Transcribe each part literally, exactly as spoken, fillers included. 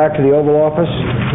Back to the Oval Office.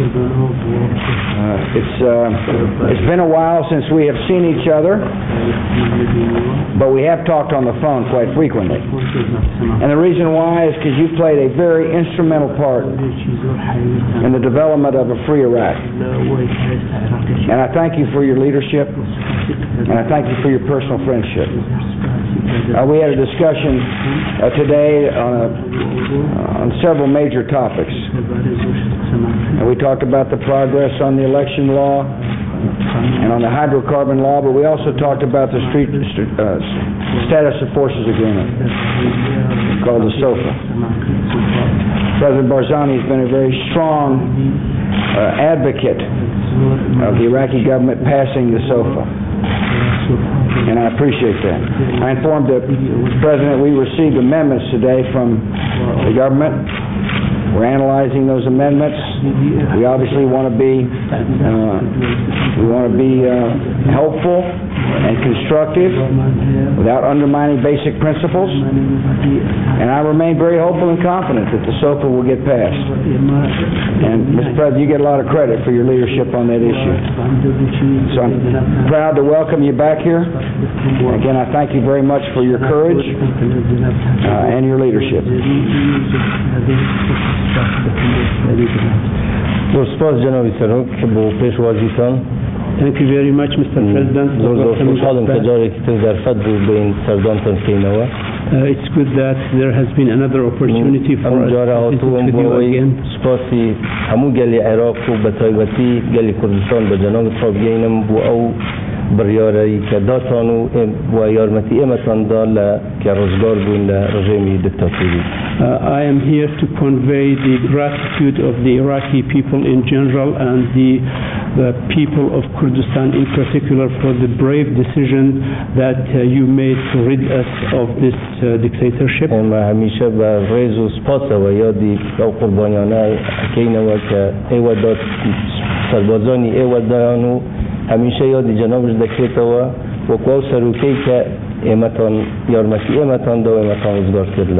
Uh, it's, uh, it's been a while since we have seen each other, but we have talked on the phone quite frequently. And the reason why is because you played a very instrumental part in the development of a free Iraq. And I thank you for your leadership, and I thank you for your personal friendship. Uh, we had a discussion uh, today on, a, uh, on several major topics. And we talked about the progress on the election law and on the hydrocarbon law, but we also talked about the street, uh, Status of Forces Agreement, called the SOFA. President Barzani has been a very strong uh, advocate of the Iraqi government passing the SOFA, and I appreciate that. I informed the President we received amendments today from the government. We're analyzing those amendments. We obviously want to be uh, we want to be uh, helpful and constructive without undermining basic principles. And I remain very hopeful and confident that the SOFA will get passed. And Mister President, you get a lot of credit for your leadership on that issue. So I'm proud to welcome you back here. Again, I thank you very much for your courage uh, and your leadership. سپاس جناب سرک با پیشوازیتان. Thank you very much, Mister President. زور زور خوشحالم که جاری که در فد بود به این سردانتان کینوا. It's good that there has been another opportunity for us to visit with you again. سپاسی همو گلی عراق و بتایبتی گلی کردستان به جناب ترابگینم بو او بریاری که داتانو و یارمتی امتان دال که روزگار بون لرژیمی دیکتاتوری. I am here to convey the gratitude of the Iraqi people in general and the, the people of Kurdistan in particular for the brave decision that uh, you made to rid us of this uh, dictatorship. ما همیشه با ریز و سپاس و یادی او قربانیانه کینوا که ایوا داد سربازانی ایوا دانو همیشه یادی جنابش دکیتا و وکو سروکی که ایمتان یارمتی ایمتان دو ایمتان روزگار کرد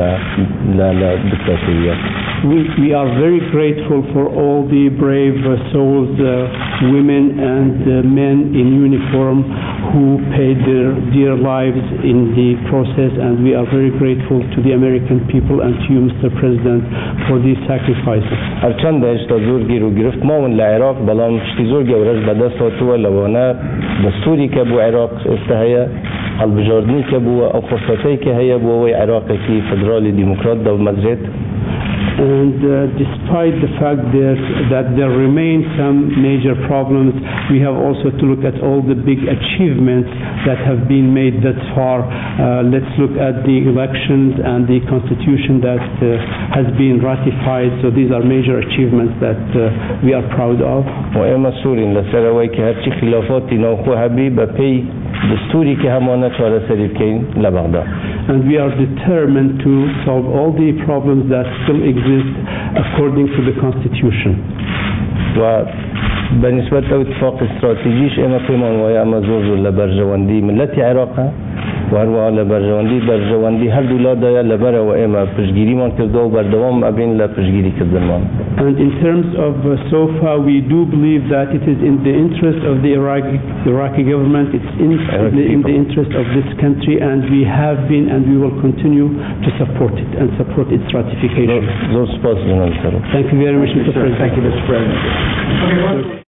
لدکتاتوریه. We, we are very grateful for all the brave uh, souls, uh, women and uh, men in uniform who paid their dear lives in the process, and we are very grateful to the American people and to you, Mister President, for these sacrifices. هرچند اشتا زورگی رو گرفت ما من لعراق بلام شتی زورگی ورش بدست و لوانا دستوری که بو عراق استهیا البجاردنی که بو او فرصتی که هیا بو وی عراق کی فدرالی ديمقراط دو مزرد. And uh, despite the fact that, that there remain some major problems, we have also to look at all the big achievements that have been made thus far. Uh, let's look at the elections and the constitution that uh, has been ratified. So these are major achievements that uh, we are proud of. وإما سورين لسروي كهرشي خلافات نوخو حبيب بي دستوري كهمانة على سريكين لبغداد. And we are determined to solve all the problems that still exist according to the constitution. وبالنسبة لاتفاق استراتيجيش إما قيمان ويا مزوز لبرجواندي ملتي عراقها وهروها لبرجواندي برجواندي هر دولادا يا لبرا وإما بشجيري من كردو وبردوام أبين لبشجيري كردمان. And in terms of uh, SOFA, we do believe that it is in the interest of the Iraqi, Iraqi government, it's in, the, in the interest of this country, and we have been and we will continue to support it and support its ratification. Thank you very much, Mister President. Thank you, Mister President.